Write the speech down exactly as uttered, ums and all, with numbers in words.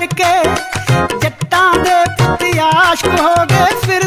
करके जट्टां दे पुत्त आशिक हो गए फिर